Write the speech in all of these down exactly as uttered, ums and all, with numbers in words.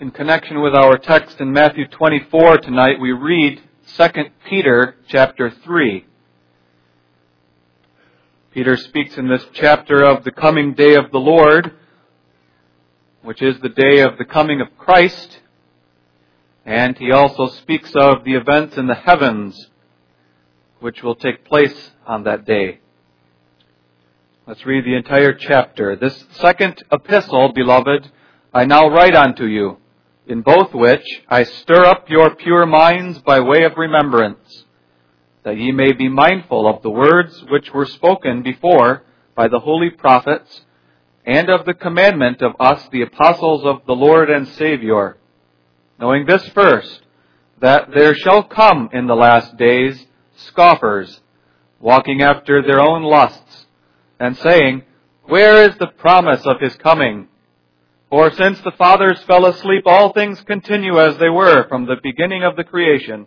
In connection with our text in Matthew twenty-four tonight, we read Second Peter chapter three. Peter speaks in this chapter of the coming day of the Lord, which is the day of the coming of Christ, and he also speaks of the events in the heavens, which will take place on that day. Let's read the entire chapter. This second epistle, beloved, I now write unto you, in both which I stir up your pure minds by way of remembrance, that ye may be mindful of the words which were spoken before by the holy prophets, and of the commandment of us, the apostles of the Lord and Savior, knowing this first, that there shall come in the last days scoffers, walking after their own lusts, and saying, Where is the promise of his coming? For since the fathers fell asleep, all things continue as they were from the beginning of the creation.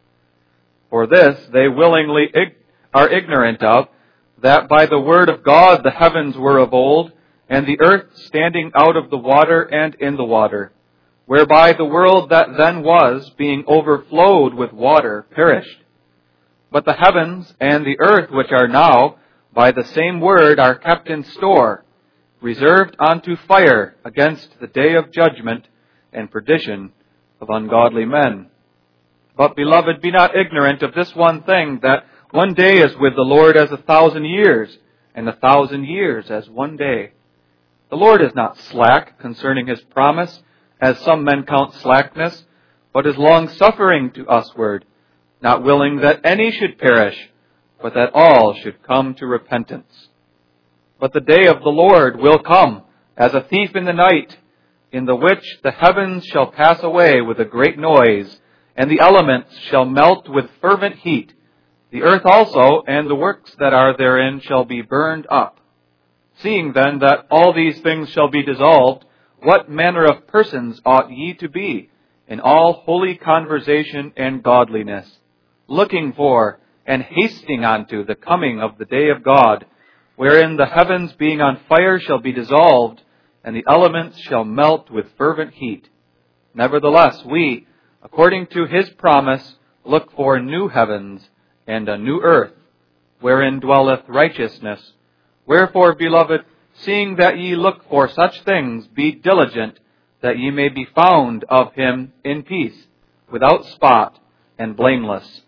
For this they willingly ig- are ignorant of, that by the word of God the heavens were of old, and the earth standing out of the water and in the water, whereby the world that then was, being overflowed with water, perished. But the heavens and the earth which are now, by the same word, are kept in store, reserved unto fire against the day of judgment and perdition of ungodly men. But, beloved, be not ignorant of this one thing, that one day is with the Lord as a thousand years, and a thousand years as one day. The Lord is not slack concerning his promise, as some men count slackness, but is long-suffering to usward, not willing that any should perish, but that all should come to repentance. But the day of the Lord will come as a thief in the night, in the which the heavens shall pass away with a great noise, and the elements shall melt with fervent heat. The earth also and the works that are therein shall be burned up. Seeing then that all these things shall be dissolved, what manner of persons ought ye to be in all holy conversation and godliness, looking for and hasting unto the coming of the day of God, wherein the heavens being on fire shall be dissolved, and the elements shall melt with fervent heat. Nevertheless, we, according to his promise, look for new heavens and a new earth, wherein dwelleth righteousness. Wherefore, beloved, seeing that ye look for such things, be diligent that ye may be found of him in peace, without spot and blameless.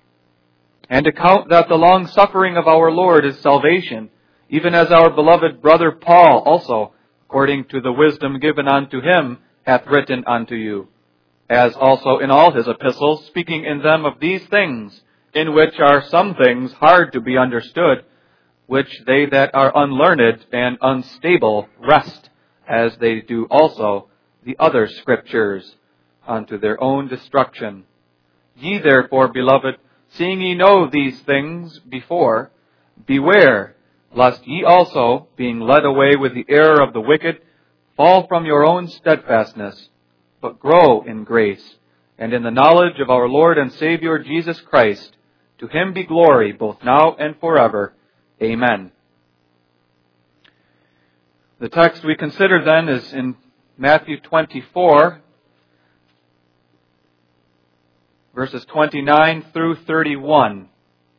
And account that the long-suffering of our Lord is salvation, even as our beloved brother Paul also, according to the wisdom given unto him, hath written unto you, as also in all his epistles, speaking in them of these things, in which are some things hard to be understood, which they that are unlearned and unstable wrest, as they do also the other scriptures, unto their own destruction. Ye therefore, beloved, seeing ye know these things before, beware, lest ye also, being led away with the error of the wicked, fall from your own steadfastness, but grow in grace, and in the knowledge of our Lord and Savior Jesus Christ. To him be glory, both now and forever. Amen. The text we consider then is in Matthew twenty-four, verses twenty-nine through thirty-one.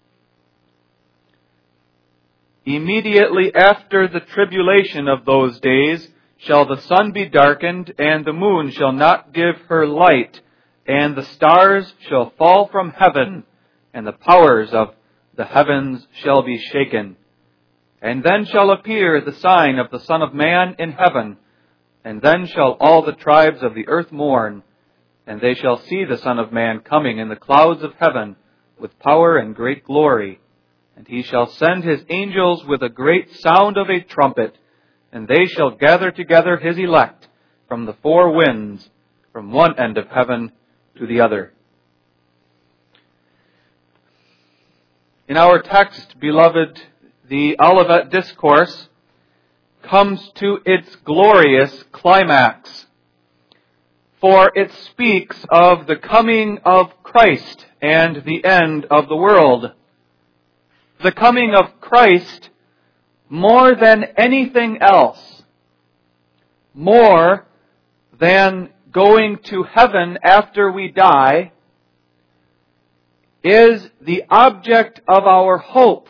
Immediately after the tribulation of those days shall the sun be darkened, and the moon shall not give her light, and the stars shall fall from heaven, and the powers of the heavens shall be shaken. And then shall appear the sign of the Son of Man in heaven, and then shall all the tribes of the earth mourn, and they shall see the Son of Man coming in the clouds of heaven with power and great glory. And he shall send his angels with a great sound of a trumpet, and they shall gather together his elect from the four winds, from one end of heaven to the other. In our text, beloved, the Olivet Discourse comes to its glorious climax, for it speaks of the coming of Christ and the end of the world. The coming of Christ more than anything else, more than going to heaven after we die is the object of our hope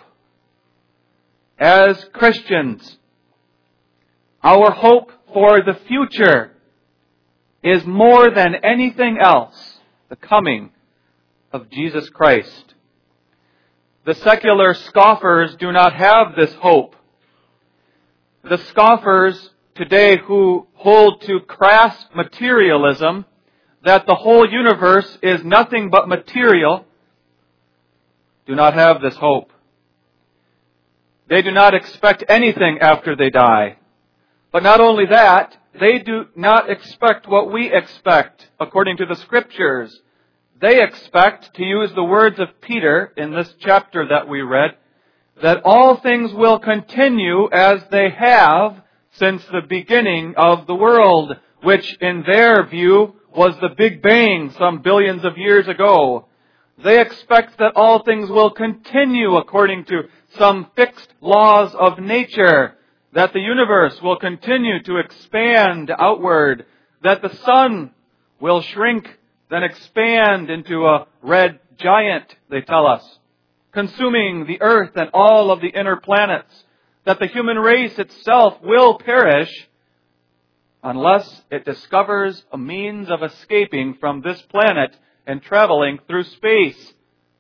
as Christians. Our hope for the future is more than anything else the coming of Jesus Christ. The secular scoffers do not have this hope. The scoffers today who hold to crass materialism, that the whole universe is nothing but material, do not have this hope. They do not expect anything after they die. But not only that, they do not expect what we expect according to the Scriptures. They expect, to use the words of Peter in this chapter that we read, that all things will continue as they have since the beginning of the world, which in their view was the Big Bang some billions of years ago. They expect that all things will continue according to some fixed laws of nature, that the universe will continue to expand outward, that the sun will shrink, then expand into a red giant, they tell us, consuming the earth and all of the inner planets, that the human race itself will perish unless it discovers a means of escaping from this planet and traveling through space.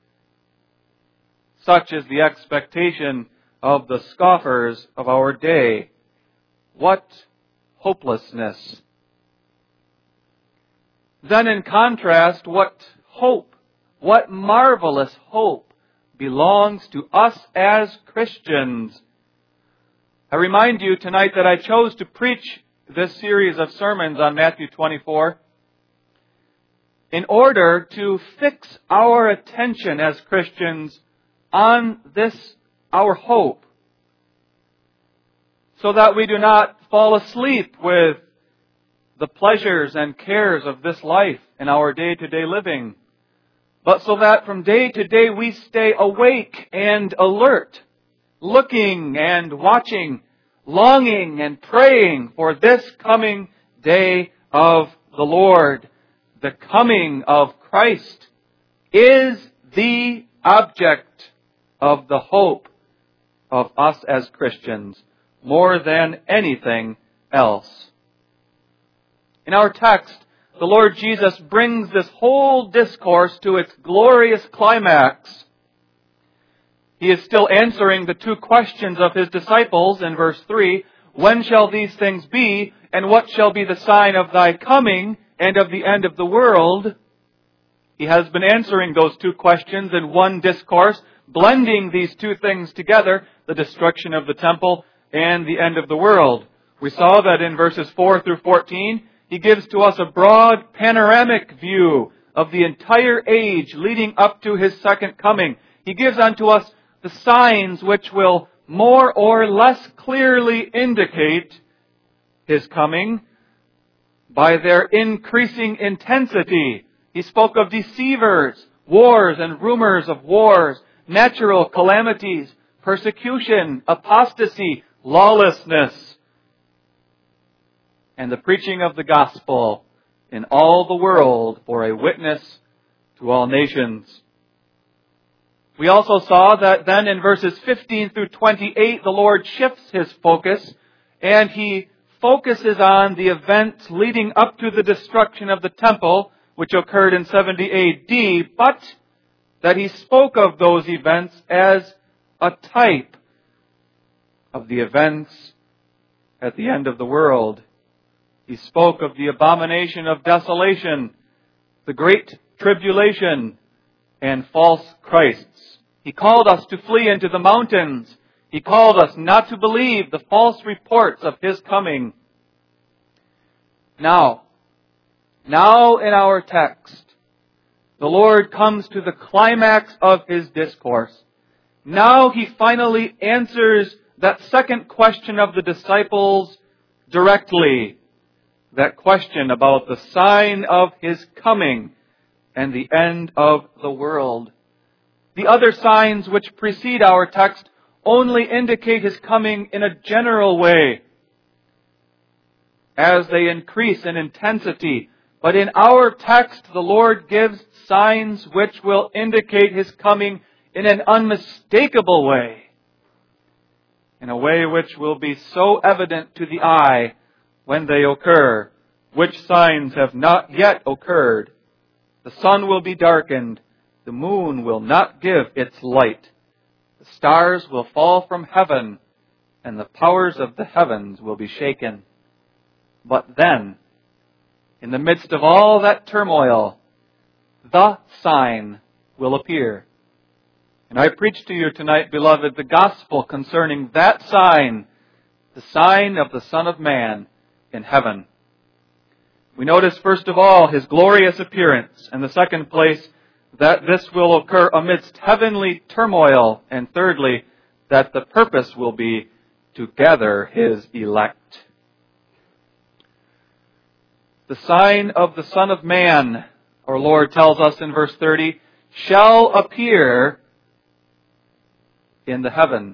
Such is the expectation of the scoffers of our day. What hopelessness! Then in contrast, what hope, what marvelous hope belongs to us as Christians. I remind you tonight that I chose to preach this series of sermons on Matthew twenty-four in order to fix our attention as Christians on this, our hope, so that we do not fall asleep with the pleasures and cares of this life in our day-to-day living, but so that from day to day we stay awake and alert, looking and watching, longing and praying for this coming day of the Lord. The coming of Christ is the object of the hope of us as Christians, more than anything else. In our text, the Lord Jesus brings this whole discourse to its glorious climax. He is still answering the two questions of His disciples in verse three. When shall these things be, and what shall be the sign of thy coming and of the end of the world? He has been answering those two questions in one discourse, blending these two things together, the destruction of the temple and the end of the world. We saw that in verses four through fourteen, He gives to us a broad panoramic view of the entire age leading up to His second coming. He gives unto us the signs which will more or less clearly indicate His coming by their increasing intensity. He spoke of deceivers, wars and rumors of wars, natural calamities, persecution, apostasy, lawlessness, and the preaching of the gospel in all the world for a witness to all nations. We also saw that then in verses fifteen through twenty-eight, the Lord shifts His focus, and He focuses on the events leading up to the destruction of the temple, which occurred in seventy A D, but that He spoke of those events as a type of the events at the end of the world. He spoke of the abomination of desolation, the great tribulation, and false Christs. He called us to flee into the mountains. He called us not to believe the false reports of His coming. Now, now in our text, the Lord comes to the climax of His discourse. Now He finally answers that second question of the disciples directly. That question about the sign of His coming and the end of the world. The other signs which precede our text only indicate His coming in a general way. As they increase in intensity, But in our text, the Lord gives signs which will indicate His coming in an unmistakable way, in a way which will be so evident to the eye when they occur, which signs have not yet occurred. The sun will be darkened, the moon will not give its light, the stars will fall from heaven, and the powers of the heavens will be shaken. But then, in the midst of all that turmoil, the sign will appear. And I preach to you tonight, beloved, the gospel concerning that sign, the sign of the Son of Man in heaven. We notice, first of all, His glorious appearance. In the second place, that this will occur amidst heavenly turmoil. And thirdly, that the purpose will be to gather His elect. The sign of the Son of Man, our Lord tells us in verse thirty, shall appear in the heaven.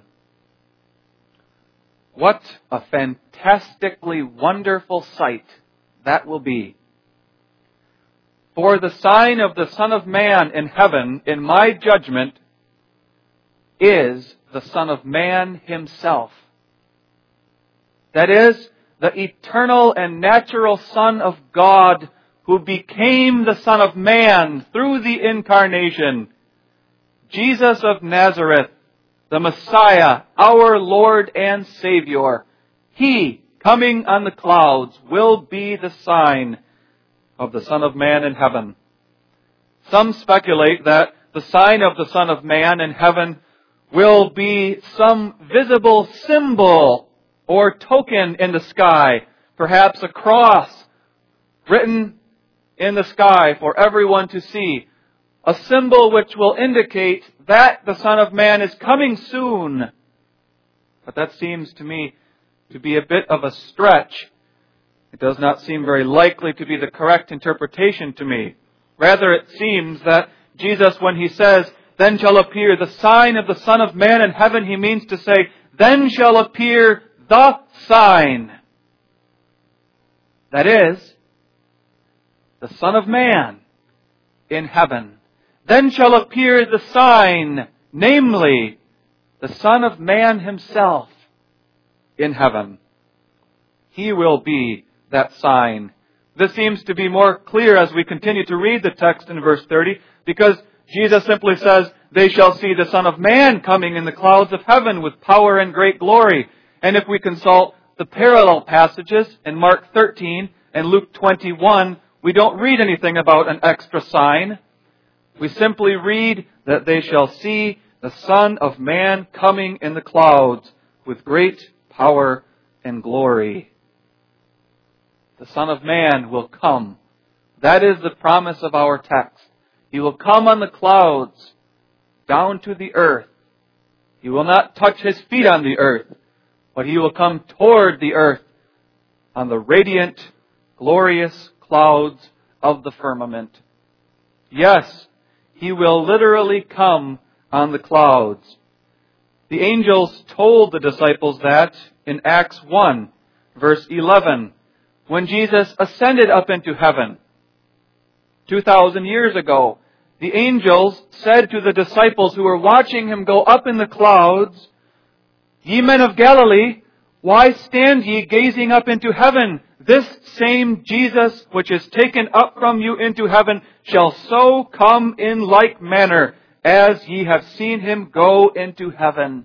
What a fantastically wonderful sight that will be. For the sign of the Son of Man in heaven, in my judgment, is the Son of Man Himself. That is, the eternal and natural Son of God, who became the Son of Man through the incarnation, Jesus of Nazareth, the Messiah, our Lord and Savior. He, coming on the clouds, will be the sign of the Son of Man in heaven. Some speculate that the sign of the Son of Man in heaven will be some visible symbol or token in the sky, perhaps a cross written in the sky for everyone to see, a symbol which will indicate that the Son of Man is coming soon. But that seems to me to be a bit of a stretch. It does not seem very likely to be the correct interpretation to me. Rather, it seems that Jesus, when He says, then shall appear the sign of the Son of Man in heaven, He means to say, then shall appear the sign. That is, the Son of Man in heaven. Then shall appear the sign, namely, the Son of Man Himself in heaven. He will be that sign. This seems to be more clear as we continue to read the text in verse thirty, because Jesus simply says, they shall see the Son of Man coming in the clouds of heaven with power and great glory. And if we consult the parallel passages in Mark thirteen and Luke twenty-one, we don't read anything about an extra sign. We simply read that they shall see the Son of Man coming in the clouds with great power and glory. The Son of Man will come. That is the promise of our text. He will come on the clouds down to the earth. He will not touch His feet on the earth, but He will come toward the earth on the radiant, glorious clouds of the firmament. Yes, He will literally come on the clouds. The angels told the disciples that in Acts one, verse eleven, when Jesus ascended up into heaven two thousand years ago. The angels said to the disciples who were watching Him go up in the clouds, ye men of Galilee, why stand ye gazing up into heaven? This same Jesus which is taken up from you into heaven shall so come in like manner as ye have seen Him go into heaven.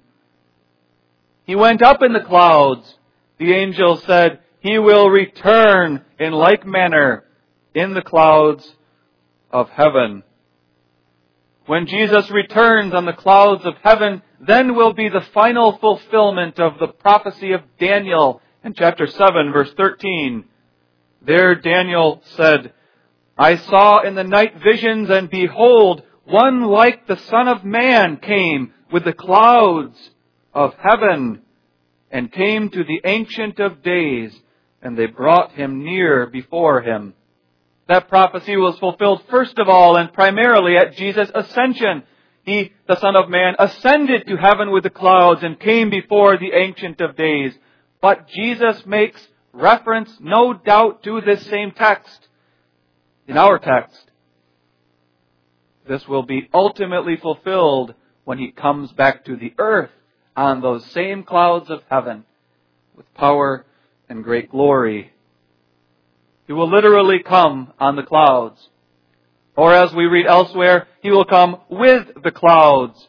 He went up in the clouds. The angels said, He will return in like manner in the clouds of heaven. When Jesus returns on the clouds of heaven, then will be the final fulfillment of the prophecy of Daniel in chapter seven, verse thirteen. There Daniel said, I saw in the night visions, and behold, one like the Son of Man came with the clouds of heaven, and came to the Ancient of Days, and they brought Him near before Him. That prophecy was fulfilled first of all and primarily at Jesus' ascension. He, the Son of Man, ascended to heaven with the clouds and came before the Ancient of Days. But Jesus makes reference, no doubt, to this same text. in our text. This will be ultimately fulfilled when He comes back to the earth on those same clouds of heaven with power and great glory. He will literally come on the clouds. Or as we read elsewhere, He will come with the clouds.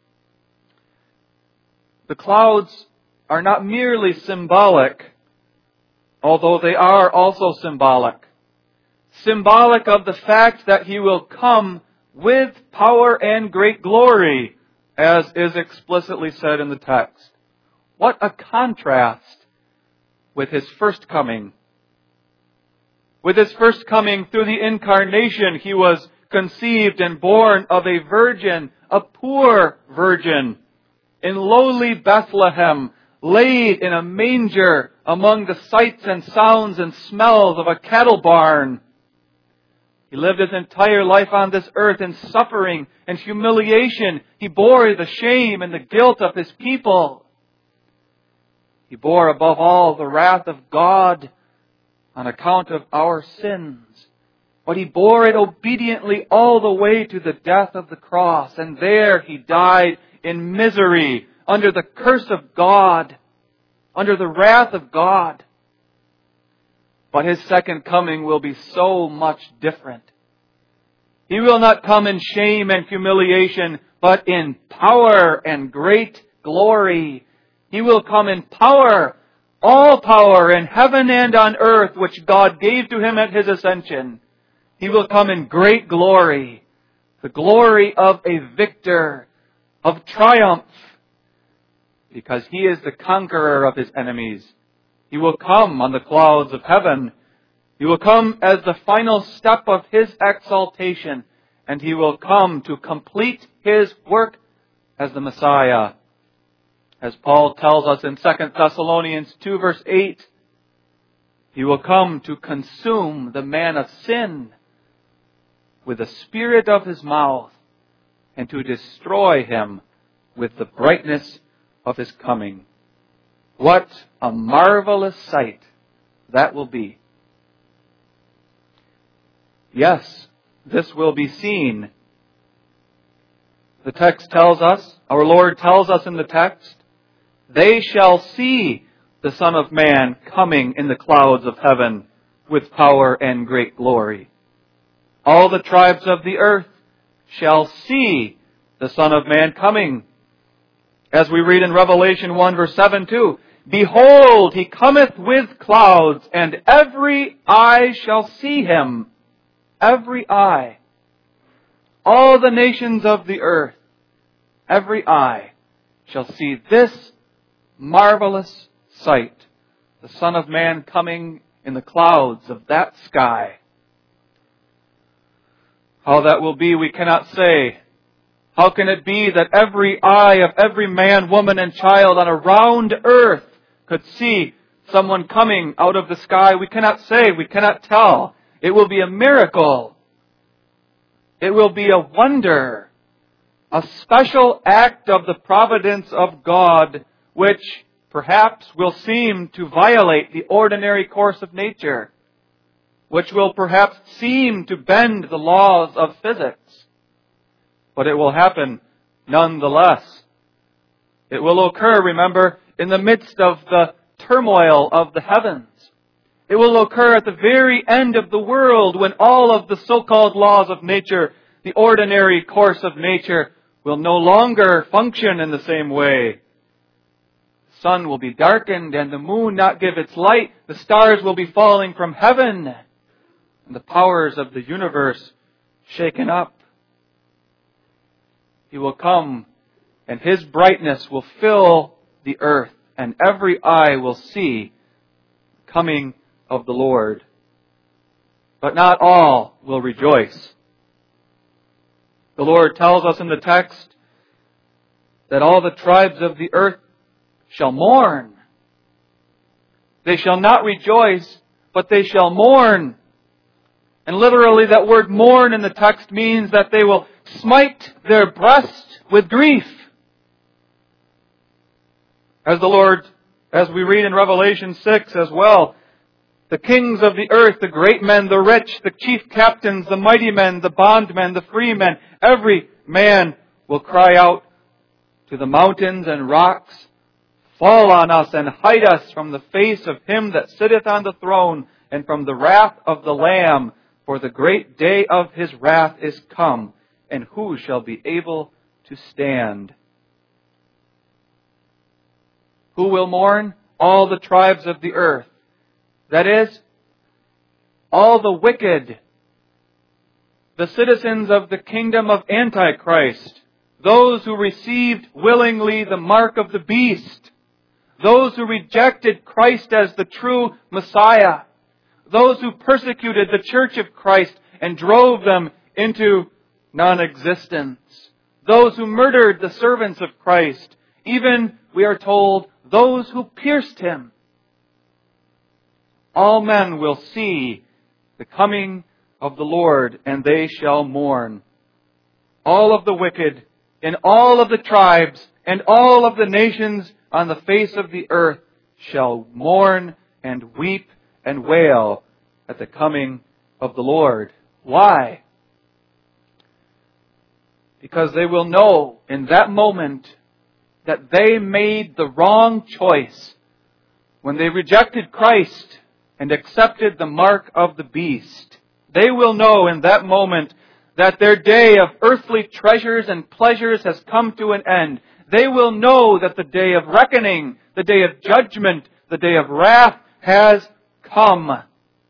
The clouds are not merely symbolic, although they are also symbolic. Symbolic of the fact that He will come with power and great glory, as is explicitly said in the text. What a contrast with His first coming. With His first coming through the incarnation, He was conceived and born of a virgin, a poor virgin, in lowly Bethlehem, laid in a manger among the sights and sounds and smells of a cattle barn. He lived His entire life on this earth in suffering and humiliation. He bore the shame and the guilt of His people. He bore above all the wrath of God on account of our sins. But He bore it obediently all the way to the death of the cross. And there He died in misery, under the curse of God, under the wrath of God. But His second coming will be so much different. He will not come in shame and humiliation, but in power and great glory. He will come in power, all power in heaven and on earth, which God gave to Him at His ascension. He will come in great glory, the glory of a victor, of triumph, because He is the conqueror of His enemies. He will come on the clouds of heaven. He will come as the final step of His exaltation, and He will come to complete His work as the Messiah. As Paul tells us in Second Thessalonians two verse eight, He will come to consume the man of sin with the spirit of His mouth, and to destroy him with the brightness of His coming. What a marvelous sight that will be. Yes, this will be seen. The text tells us, our Lord tells us in the text, they shall see the Son of Man coming in the clouds of heaven with power and great glory. All the tribes of the earth shall see the Son of Man coming. As we read in Revelation one verse seven too, behold, He cometh with clouds, and every eye shall see Him. Every eye. All the nations of the earth, every eye shall see this marvelous sight, the Son of Man coming in the clouds of that sky. How that will be, we cannot say. How can it be that every eye of every man, woman, and child on a round earth could see someone coming out of the sky? We cannot say, we cannot tell. It will be a miracle. It will be a wonder, a special act of the providence of God, which perhaps will seem to violate the ordinary course of nature, which will perhaps seem to bend the laws of physics. But it will happen nonetheless. It will occur, remember, in the midst of the turmoil of the heavens. It will occur at the very end of the world, when all of the so-called laws of nature, the ordinary course of nature, will no longer function in the same way. The sun will be darkened and the moon not give its light. The stars will be falling from heaven, and the powers of the universe shaken up. He will come, and His brightness will fill the earth, and every eye will see the coming of the Lord. But not all will rejoice. The Lord tells us in the text that all the tribes of the earth shall mourn. They shall not rejoice, but they shall mourn. And literally that word mourn in the text means that they will smite their breast with grief. As the Lord, as we read in Revelation six as well, The kings of the earth, the great men, the rich, the chief captains, the mighty men, the bondmen, the free men, every man will cry out to the mountains and rocks, fall on us and hide us from the face of him that sitteth on the throne and from the wrath of the Lamb. For the great day of his wrath is come, and who shall be able to stand? Who will mourn? All the tribes of the earth. That is, all the wicked, the citizens of the kingdom of Antichrist, those who received willingly the mark of the beast, those who rejected Christ as the true Messiah, those who persecuted the church of Christ and drove them into non-existence, those who murdered the servants of Christ, even, we are told, those who pierced him. All men will see the coming of the Lord, and they shall mourn. All of the wicked, in all of the tribes, and all of the nations on the face of the earth shall mourn and weep and wail at the coming of the Lord. Why? Because they will know in that moment that they made the wrong choice when they rejected Christ and accepted the mark of the beast. They will know in that moment that their day of earthly treasures and pleasures has come to an end. They will know that the day of reckoning, the day of judgment, the day of wrath has come.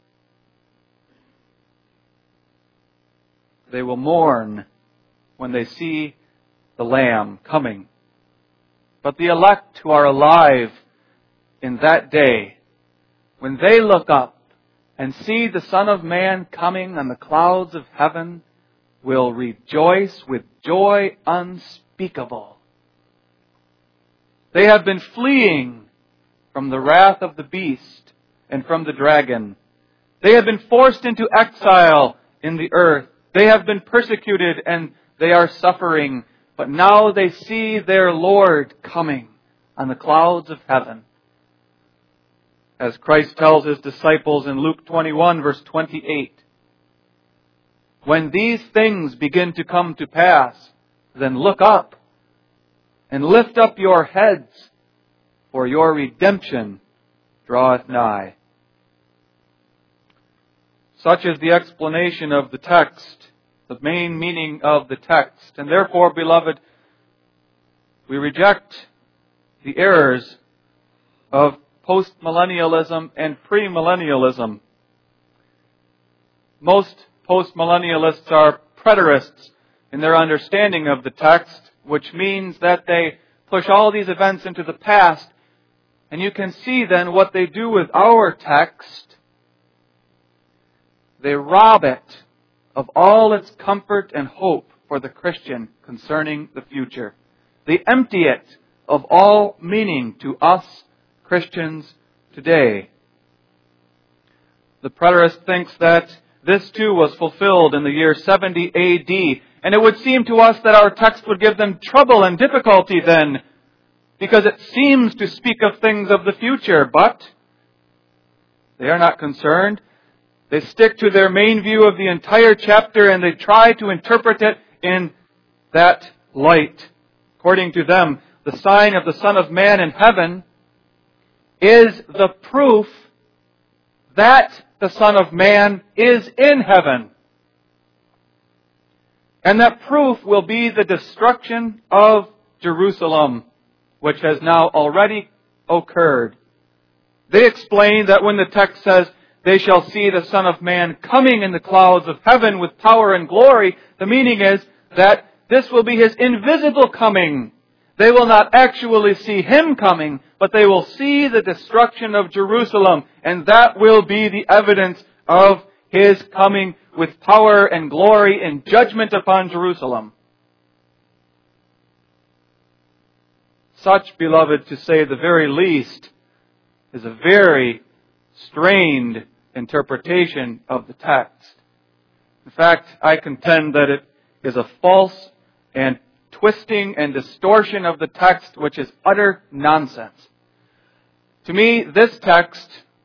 They will mourn when they see the Lamb coming. But the elect who are alive in that day, when they look up and see the Son of Man coming on the clouds of heaven, will rejoice with joy unspeakable. They have been fleeing from the wrath of the beast and from the dragon. They have been forced into exile in the earth. They have been persecuted and they are suffering. But now they see their Lord coming on the clouds of heaven. As Christ tells His disciples in Luke twenty-one, verse twenty-eight, when these things begin to come to pass, then look up and lift up your heads, for your redemption draweth nigh. Such is the explanation of the text, the main meaning of the text. And therefore, beloved, we reject the errors of postmillennialism and premillennialism. Most postmillennialists are preterists in their understanding of the text, which means that they push all these events into the past. And you can see then what they do with our text. They rob it of all its comfort and hope for the Christian concerning the future. They empty it of all meaning to us Christians today. The preterist thinks that this too was fulfilled in the year seventy A D, and it would seem to us that our text would give them trouble and difficulty then, because it seems to speak of things of the future, but they are not concerned. They stick to their main view of the entire chapter and they try to interpret it in that light. According to them, the sign of the Son of Man in heaven is the proof that the Son of Man is in heaven. And that proof will be the destruction of Jerusalem, which has now already occurred. They explain that when the text says, they shall see the Son of Man coming in the clouds of heaven with power and glory, the meaning is that this will be His invisible coming. They will not actually see Him coming, but they will see the destruction of Jerusalem, and that will be the evidence of His coming with power and glory and judgment upon Jerusalem. Such, beloved, to say the very least, is a very strained interpretation of the text. In fact, I contend that it is a false and twisting and distortion of the text which is utter nonsense. To me, this text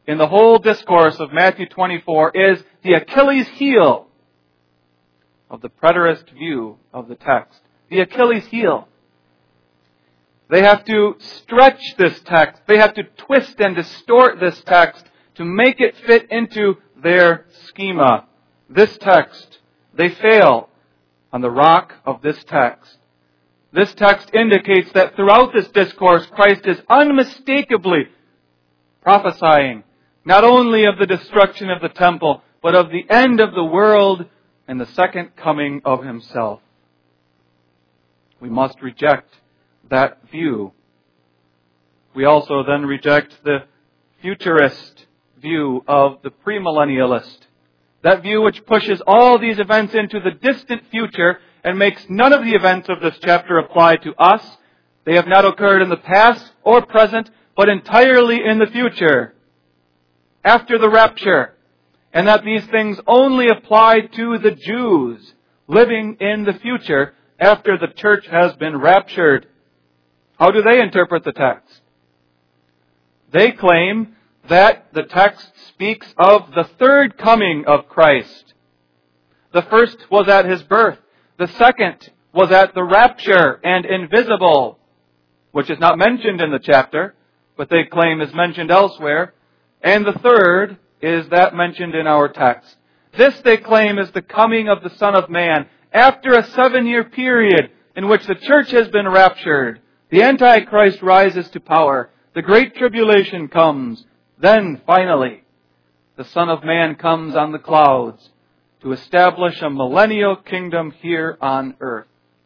in the whole discourse of Matthew twenty-four is the Achilles heel of the preterist view of the text. The Achilles heel. They have to stretch this text. They have to twist and distort this text to make it fit into their schema. This text, they fail on the rock of this text. This text indicates that throughout this discourse, Christ is unmistakably prophesying not only of the destruction of the temple, but of the end of the world and the second coming of Himself. We must reject that view. We also then reject the futurist view of the premillennialist. That view which pushes all these events into the distant future and makes none of the events of this chapter apply to us. They have not occurred in the past or present, but entirely in the future, after the rapture. And that these things only apply to the Jews living in the future after the church has been raptured. How do they interpret the text? They claim that the text speaks of the third coming of Christ. The first was at His birth. The second was at the rapture and invisible, which is not mentioned in the chapter, but they claim is mentioned elsewhere. And the third is that mentioned in our text. This, they claim, is the coming of the Son of Man after a seven-year period in which the church has been raptured. The Antichrist rises to power. The Great Tribulation comes. Then, finally, the Son of Man comes on the clouds to establish a millennial kingdom here on earth.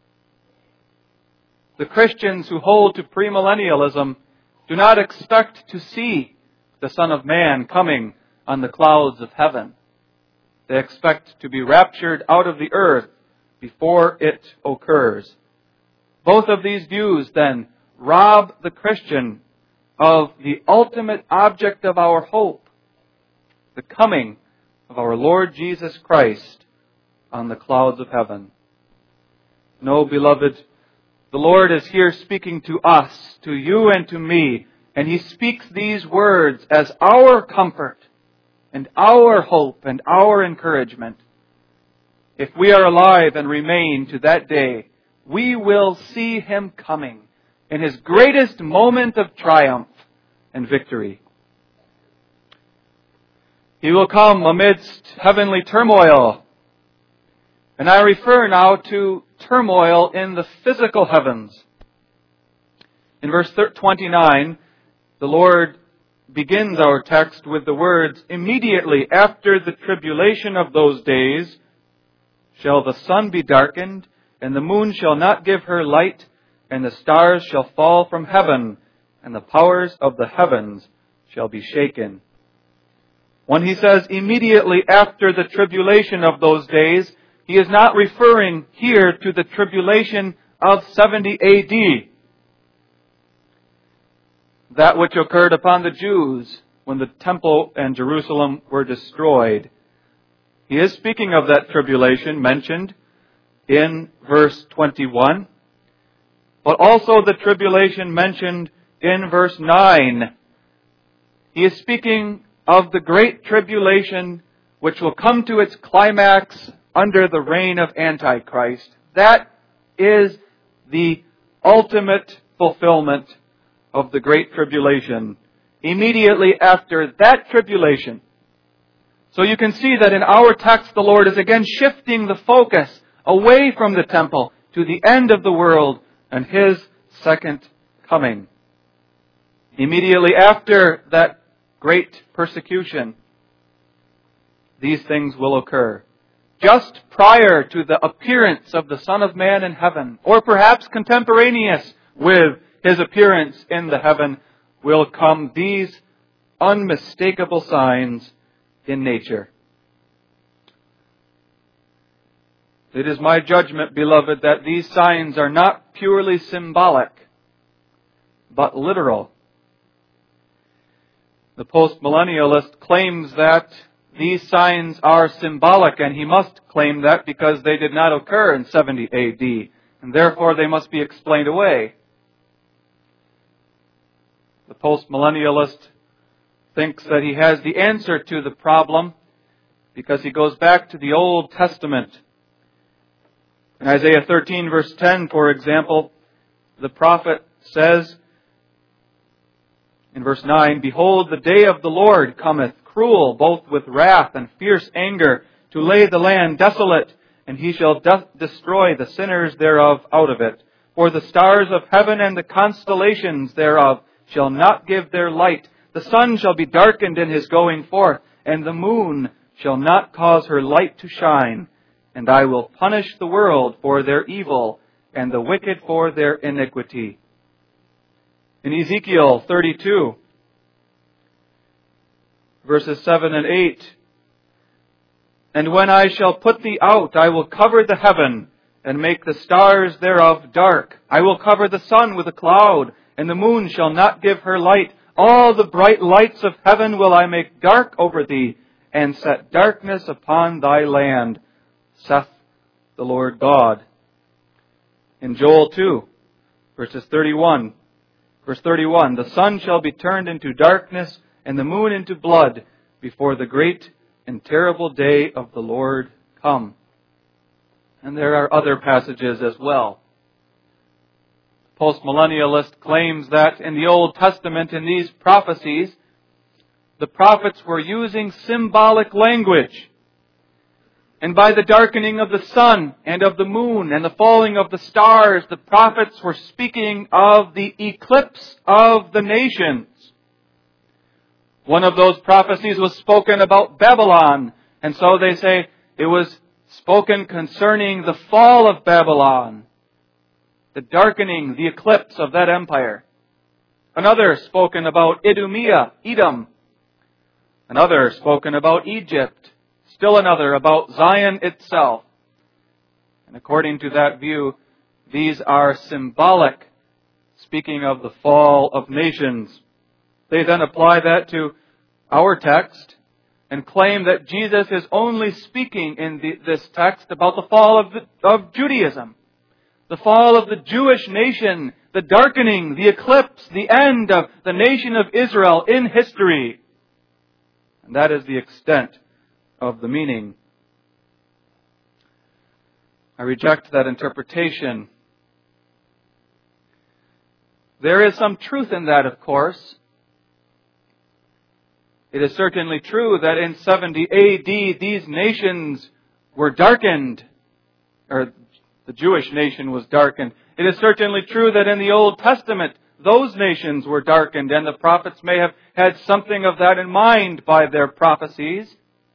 The Christians who hold to premillennialism do not expect to see the Son of Man coming on the clouds of heaven. They expect to be raptured out of the earth before it occurs. Both of these views, then, rob the Christian of the ultimate object of our hope, the coming of our Lord Jesus Christ on the clouds of heaven. No, beloved, the Lord is here speaking to us, to you and to me, and He speaks these words as our comfort and our hope and our encouragement. If we are alive and remain to that day, we will see Him coming in His greatest moment of triumph and victory. He will come amidst heavenly turmoil. And I refer now to turmoil in the physical heavens. In verse twenty-nine, the Lord begins our text with the words, "Immediately after the tribulation of those days shall the sun be darkened, and the moon shall not give her light, and the stars shall fall from heaven, and the powers of the heavens shall be shaken." When he says immediately after the tribulation of those days, he is not referring here to the tribulation of seventy A D, that which occurred upon the Jews when the temple and Jerusalem were destroyed. He is speaking of that tribulation mentioned in verse twenty-one, but also the tribulation mentioned in verse nine. He is speaking of the great tribulation which will come to its climax under the reign of Antichrist. That is the ultimate fulfillment of the great tribulation. Immediately after that tribulation. So you can see that in our text the Lord is again shifting the focus away from the temple to the end of the world and His second coming. Immediately after that great persecution, these things will occur. Just prior to the appearance of the Son of Man in heaven, or perhaps contemporaneous with His appearance in the heaven, will come these unmistakable signs in nature. It is my judgment, beloved, that these signs are not purely symbolic, but literal. The postmillennialist claims that these signs are symbolic, and he must claim that because they did not occur in seventy A D, and therefore they must be explained away. The postmillennialist thinks that he has the answer to the problem because he goes back to the Old Testament. In Isaiah thirteen, verse ten, for example, the prophet says in verse nine, "Behold, the day of the Lord cometh, cruel, both with wrath and fierce anger, to lay the land desolate, and he shall de- destroy the sinners thereof out of it. For the stars of heaven and the constellations thereof shall not give their light. The sun shall be darkened in his going forth, and the moon shall not cause her light to shine. And I will punish the world for their evil, and the wicked for their iniquity." In Ezekiel thirty-two, verses seven and eight, "And when I shall put thee out, I will cover the heaven, and make the stars thereof dark. I will cover the sun with a cloud, and the moon shall not give her light. All the bright lights of heaven will I make dark over thee, and set darkness upon thy land, saith the Lord God." In Joel two, verses thirty-one, verse thirty-one, "The sun shall be turned into darkness, and the moon into blood, before the great and terrible day of the Lord come." And there are other passages as well. Postmillennialist claims that in the Old Testament, in these prophecies, the prophets were using symbolic language. And by the darkening of the sun and of the moon and the falling of the stars, the prophets were speaking of the eclipse of the nations. One of those prophecies was spoken about Babylon, and so they say it was spoken concerning the fall of Babylon, the darkening, the eclipse of that empire. Another spoken about Idumea, Edom. Another spoken about Egypt. Still another about Zion itself. And according to that view, these are symbolic, speaking of the fall of nations. They then apply that to our text and claim that Jesus is only speaking in the, this text about the fall of, the, of Judaism, the fall of the Jewish nation, the darkening, the eclipse, the end of the nation of Israel in history. And that is the extent of the meaning. I reject that interpretation. There is some truth in that, of course. It is certainly true that in seventy A D these nations were darkened, or the Jewish nation was darkened. It is certainly true that in the Old Testament those nations were darkened, and the prophets may have had something of that in mind by their prophecies.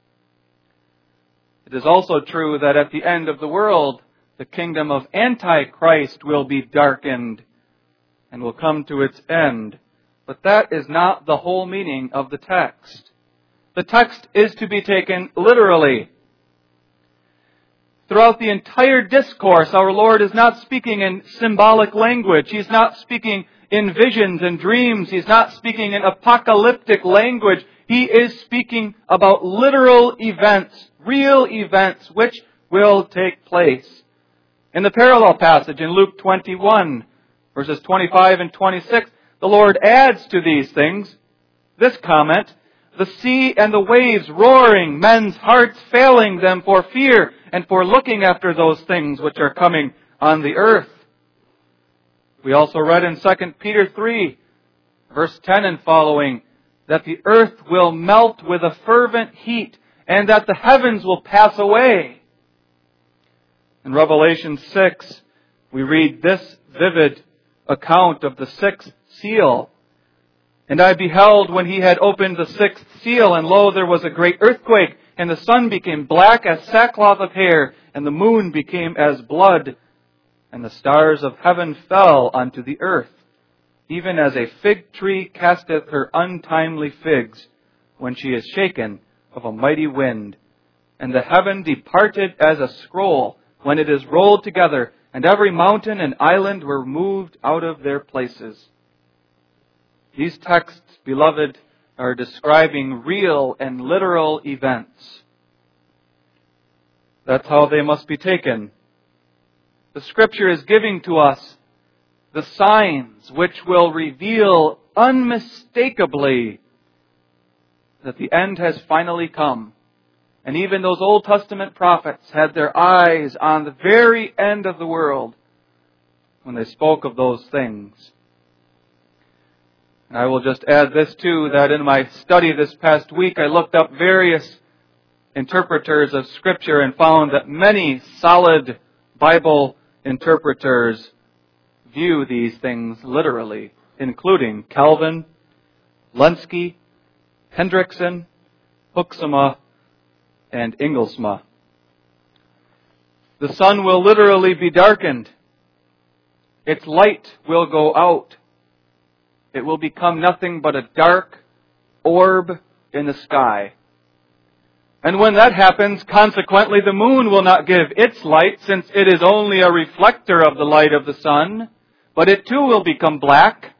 It is also true that at the end of the world, the kingdom of Antichrist will be darkened and will come to its end. But that is not the whole meaning of the text. The text is to be taken literally. Throughout the entire discourse, our Lord is not speaking in symbolic language. He's not speaking in visions and dreams. He's not speaking in apocalyptic language. He is speaking about literal events, real events, which will take place. In the parallel passage in Luke twenty-one, verses twenty-five and twenty-six, the Lord adds to these things this comment: "The sea and the waves roaring, men's hearts failing them for fear and for looking after those things which are coming on the earth." We also read in Second Peter three, verse ten and following, that the earth will melt with a fervent heat and that the heavens will pass away. In Revelation six, we read this vivid account of the sixth seal. "And I beheld when he had opened the sixth seal, and lo, there was a great earthquake, and the sun became black as sackcloth of hair, and the moon became as blood, and the stars of heaven fell unto the earth, even as a fig tree casteth her untimely figs, when she is shaken of a mighty wind. And the heaven departed as a scroll, when it is rolled together, and every mountain and island were moved out of their places." These texts, beloved, are describing real and literal events. That's how they must be taken. The Scripture is giving to us the signs which will reveal unmistakably that the end has finally come. And even those Old Testament prophets had their eyes on the very end of the world when they spoke of those things. And I will just add this too, that in my study this past week, I looked up various interpreters of Scripture and found that many solid Bible interpreters view these things literally, including Calvin, Lenski, Hendrickson, Hoeksema, and Inglesma. The sun will literally be darkened. Its light will go out. It will become nothing but a dark orb in the sky. And when that happens, consequently, the moon will not give its light, since it is only a reflector of the light of the sun, but it too will become black.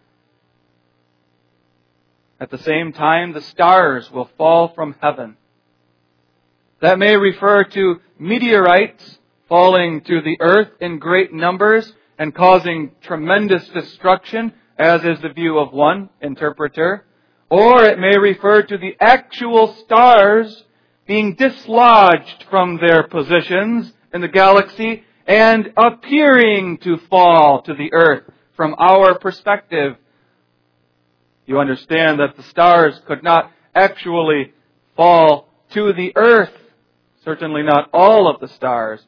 At the same time, the stars will fall from heaven. That may refer to meteorites falling to the earth in great numbers and causing tremendous destruction, as is the view of one interpreter. Or it may refer to the actual stars being dislodged from their positions in the galaxy and appearing to fall to the earth from our perspective. You understand that the stars could not actually fall to the earth. Certainly not all of the stars.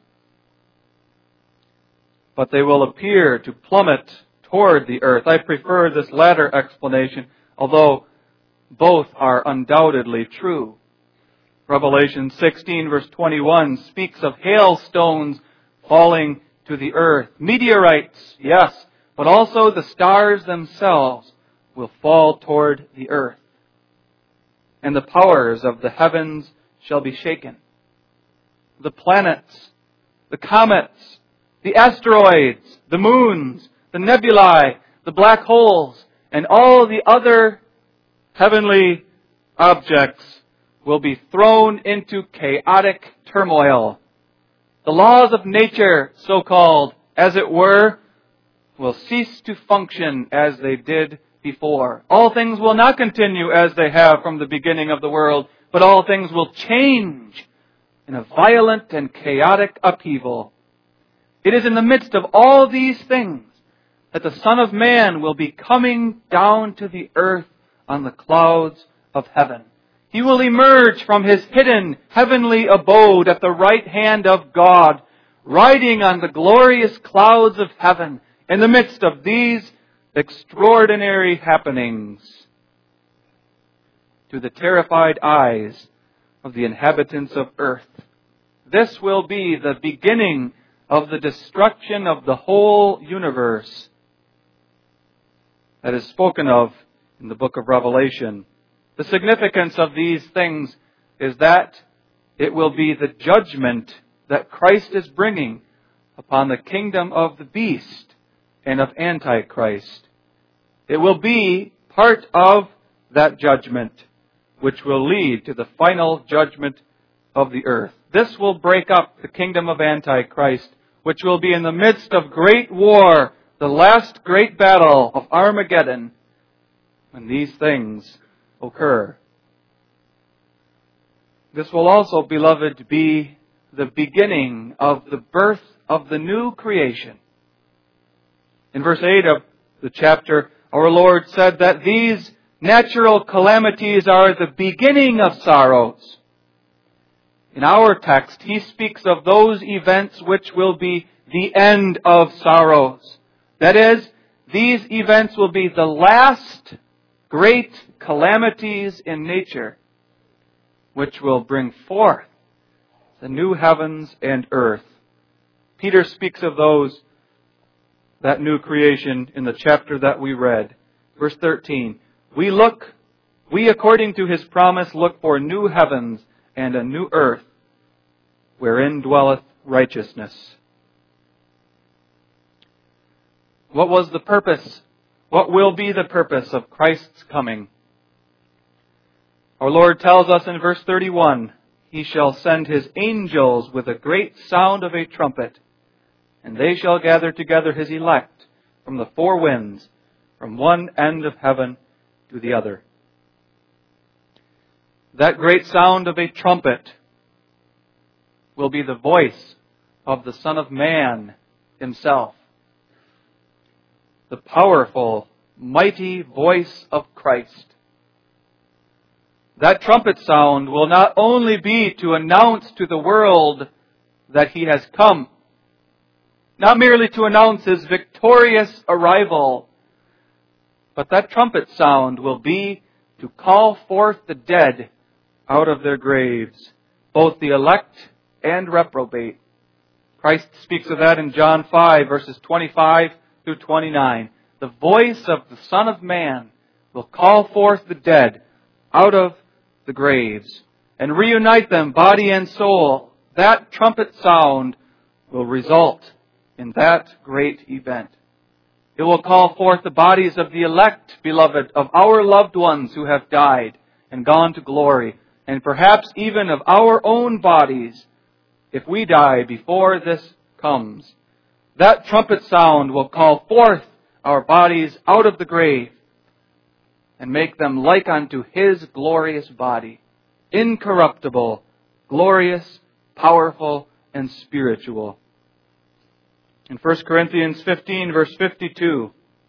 But they will appear to plummet toward the earth. I prefer this latter explanation, although both are undoubtedly true. Revelation sixteen verse twenty-one speaks of hailstones falling to the earth. Meteorites, yes, but also the stars themselves will fall toward the earth. And the powers of the heavens shall be shaken. The planets, the comets, the asteroids, the moons, the nebulae, the black holes, and all the other heavenly objects will be thrown into chaotic turmoil. The laws of nature, so-called, as it were, will cease to function as they did before. All things will not continue as they have from the beginning of the world, but all things will change in a violent and chaotic upheaval. It is in the midst of all these things that the Son of Man will be coming down to the earth on the clouds of heaven. He will emerge from His hidden heavenly abode at the right hand of God, riding on the glorious clouds of heaven in the midst of these extraordinary happenings. To the terrified eyes of the inhabitants of earth, this will be the beginning of the destruction of the whole universe that is spoken of in the book of Revelation. The significance of these things is that it will be the judgment that Christ is bringing upon the kingdom of the beast and of Antichrist. It will be part of that judgment which will lead to the final judgment of the earth. This will break up the kingdom of Antichrist, which will be in the midst of great war, the last great battle of Armageddon, when these things occur. This will also, beloved, be the beginning of the birth of the new creation. In verse eight of the chapter, our Lord said that these natural calamities are the beginning of sorrows. In our text, He speaks of those events which will be the end of sorrows. That is, these events will be the last great calamities in nature, which will bring forth the new heavens and earth. Peter speaks of those, that new creation, in the chapter that we read. Verse thirteen, We look, we according to His promise look for new heavens and a new earth, wherein dwelleth righteousness. What was the purpose? What will be the purpose of Christ's coming? Our Lord tells us in verse thirty-one, He shall send His angels with a great sound of a trumpet, and they shall gather together His elect from the four winds, from one end of heaven to the other. That great sound of a trumpet will be the voice of the Son of Man himself. The powerful, mighty voice of Christ. That trumpet sound will not only be to announce to the world that He has come, not merely to announce His victorious arrival, but that trumpet sound will be to call forth the dead out of their graves, both the elect and reprobate. Christ speaks of that in John five, verses twenty-five through twenty-nine. The voice of the Son of Man will call forth the dead out of the graves and reunite them, body and soul. That trumpet sound will result in that great event. It will call forth the bodies of the elect, beloved, of our loved ones who have died and gone to glory, and perhaps even of our own bodies if we die before this comes. That trumpet sound will call forth our bodies out of the grave and make them like unto His glorious body, incorruptible, glorious, powerful, and spiritual. In First Corinthians fifteen, verse fifty-two,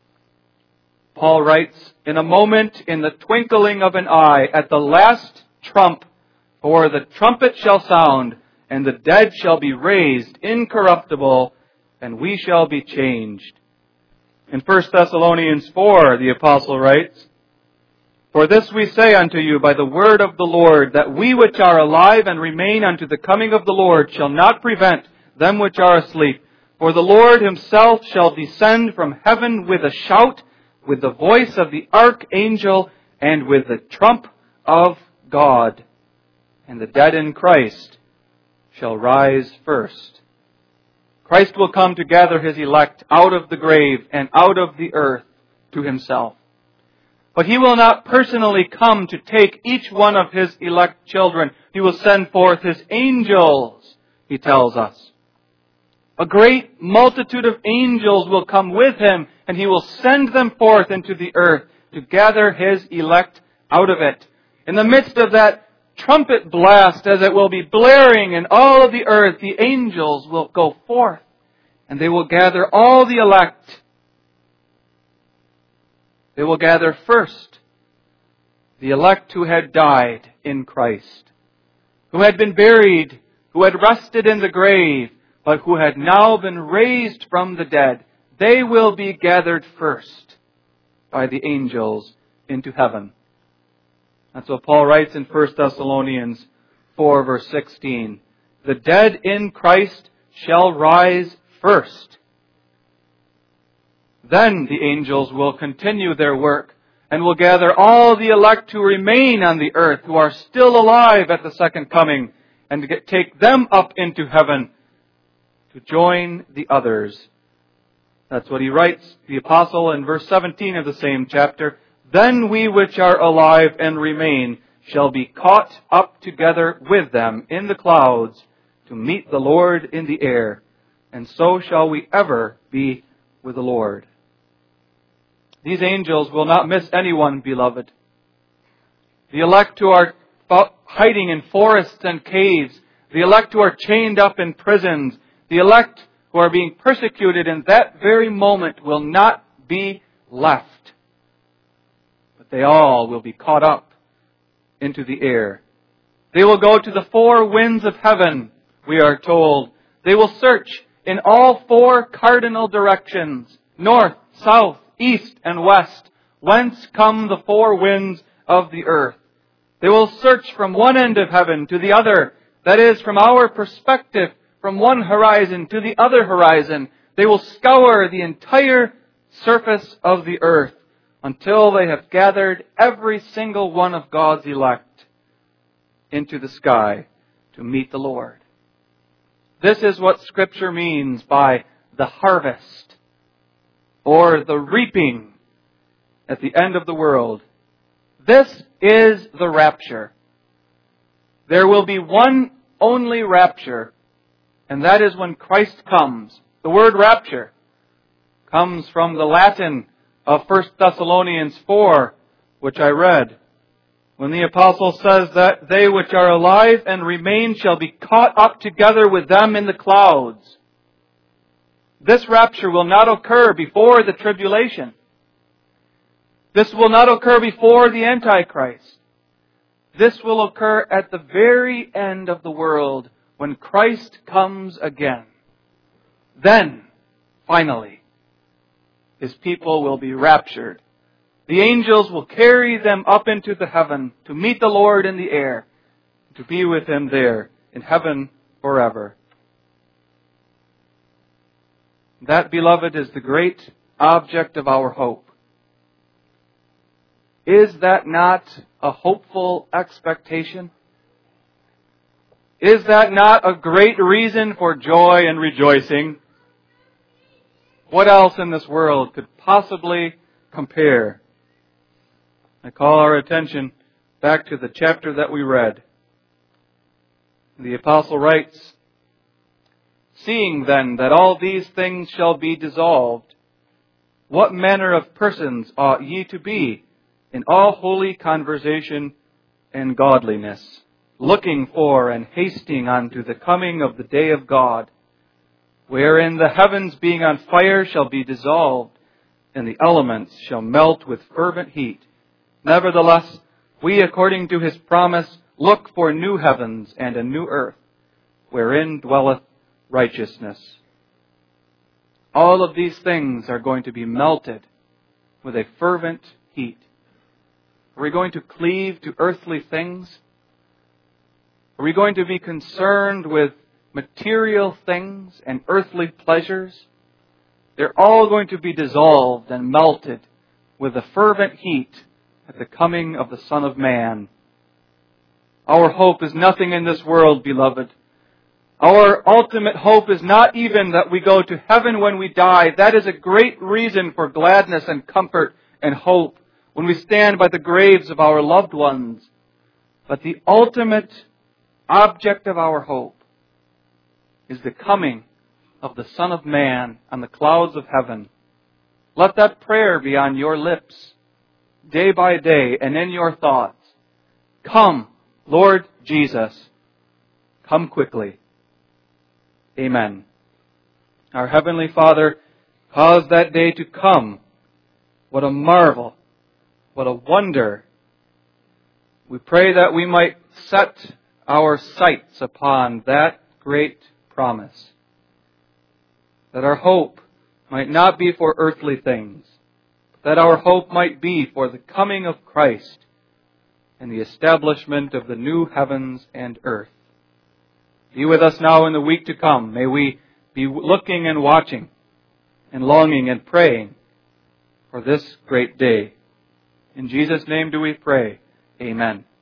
Paul writes, "In a moment, in the twinkling of an eye, at the last trump, for the trumpet shall sound, and the dead shall be raised incorruptible, and we shall be changed." In First Thessalonians four, the apostle writes, "For this we say unto you by the word of the Lord, that we which are alive and remain unto the coming of the Lord shall not prevent them which are asleep. For the Lord Himself shall descend from heaven with a shout, with the voice of the archangel, and with the trump of God. And the dead in Christ shall rise first." Christ will come to gather His elect out of the grave and out of the earth to Himself. But He will not personally come to take each one of His elect children. He will send forth His angels, He tells us. A great multitude of angels will come with Him, and He will send them forth into the earth to gather His elect out of it. In the midst of that trumpet blast, as it will be blaring in all of the earth, the angels will go forth, and they will gather all the elect. They will gather first the elect who had died in Christ, who had been buried, who had rested in the grave, but who had now been raised from the dead. They will be gathered first by the angels into heaven. That's what Paul writes in First Thessalonians four, verse sixteen. "The dead in Christ shall rise first. Then the angels will continue their work and will gather all the elect who remain on the earth, who are still alive at the second coming, and to get, take them up into heaven to join the others." That's what he writes, the apostle, in verse seventeen of the same chapter. "Then we which are alive and remain shall be caught up together with them in the clouds to meet the Lord in the air, and so shall we ever be with the Lord." These angels will not miss anyone, beloved. The elect who are hiding in forests and caves, the elect who are chained up in prisons, the elect who are being persecuted in that very moment will not be left. But they all will be caught up into the air. They will go to the four winds of heaven, we are told. They will search in all four cardinal directions, north, south, east, and west, whence come the four winds of the earth. They will search from one end of heaven to the other, that is, from our perspective, from one horizon to the other horizon. They will scour the entire surface of the earth until they have gathered every single one of God's elect into the sky to meet the Lord. This is what Scripture means by the harvest, or the reaping at the end of the world. This is the rapture. There will be one only rapture, and that is when Christ comes. The word rapture comes from the Latin of First Thessalonians four, which I read. when the apostle says that they which are alive and remain shall be caught up together with them in the clouds. This rapture will not occur before the tribulation. This will not occur before the Antichrist. This will occur at the very end of the world when Christ comes again. Then, finally, His people will be raptured. The angels will carry them up into the heaven to meet the Lord in the air, to be with Him there in heaven forever. That, beloved, is the great object of our hope. Is that not a hopeful expectation? Is that not a great reason for joy and rejoicing? What else in this world could possibly compare? I call our attention back to the chapter that we read. The apostle writes, "Seeing then that all these things shall be dissolved, what manner of persons ought ye to be in all holy conversation and godliness, looking for and hasting unto the coming of the day of God, wherein the heavens being on fire shall be dissolved, and the elements shall melt with fervent heat. Nevertheless, we, according to His promise, look for new heavens and a new earth, wherein dwelleth righteousness." All of these things are going to be melted with a fervent heat. Are we going to cleave to earthly things? Are we going to be concerned with material things and earthly pleasures? They're all going to be dissolved and melted with a fervent heat at the coming of the Son of Man. Our hope is nothing in this world, beloved. Our ultimate hope is not even that we go to heaven when we die. That is a great reason for gladness and comfort and hope when we stand by the graves of our loved ones. But the ultimate object of our hope is the coming of the Son of Man on the clouds of heaven. Let that prayer be on your lips day by day and in your thoughts. Come, Lord Jesus, come quickly. Amen. Our Heavenly Father, cause that day to come. What a marvel. What a wonder. We pray that we might set our sights upon that great promise. That our hope might not be for earthly things, that our hope might be for the coming of Christ and the establishment of the new heavens and earth. Be with us now in the week to come. May we be looking and watching and longing and praying for this great day. In Jesus' name do we pray. Amen.